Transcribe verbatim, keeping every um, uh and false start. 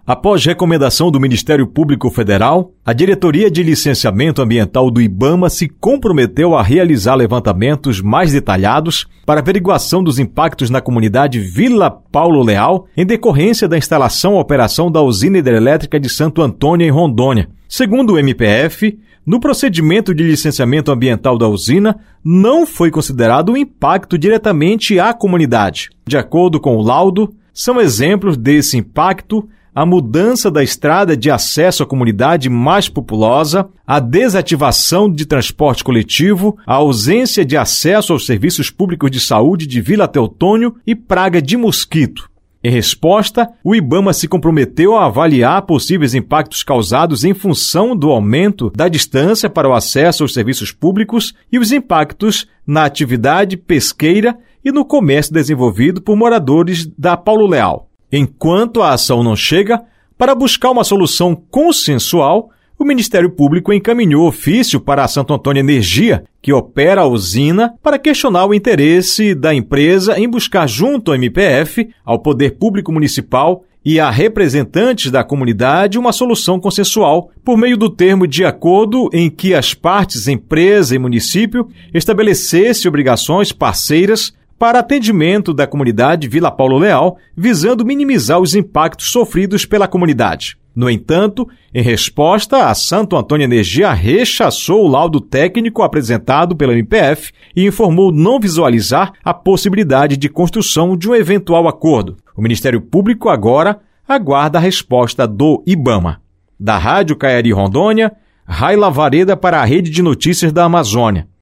Após recomendação do Ministério Público Federal, a Diretoria de Licenciamento Ambiental do IBAMA se comprometeu a realizar levantamentos mais detalhados para averiguação dos impactos na comunidade Vila Paulo Leal em decorrência da instalação e operação da usina hidrelétrica de Santo Antônio, em Rondônia. Segundo o M P F, no procedimento de licenciamento ambiental da usina, não foi considerado o impacto diretamente à comunidade. De acordo com o laudo, são exemplos desse impacto a mudança da estrada de acesso à comunidade mais populosa, a desativação de transporte coletivo, a ausência de acesso aos serviços públicos de saúde de Vila Teutônio e praga de mosquito. Em resposta, o IBAMA se comprometeu a avaliar possíveis impactos causados em função do aumento da distância para o acesso aos serviços públicos e os impactos na atividade pesqueira e no comércio desenvolvido por moradores da Paulo Leal. Enquanto a ação não chega, para buscar uma solução consensual, o Ministério Público encaminhou ofício para a Santo Antônio Energia, que opera a usina, para questionar o interesse da empresa em buscar junto ao M P F, ao Poder Público Municipal e a representantes da comunidade uma solução consensual por meio do termo de acordo em que as partes, empresa e município, estabelecessem obrigações parceiras para atendimento da comunidade Vila Paulo Leal, visando minimizar os impactos sofridos pela comunidade. No entanto, em resposta, a Santo Antônio Energia rechaçou o laudo técnico apresentado pela M P F e informou não visualizar a possibilidade de construção de um eventual acordo. O Ministério Público agora aguarda a resposta do IBAMA. Da Rádio Caiari Rondônia, Raila Vareda para a Rede de Notícias da Amazônia.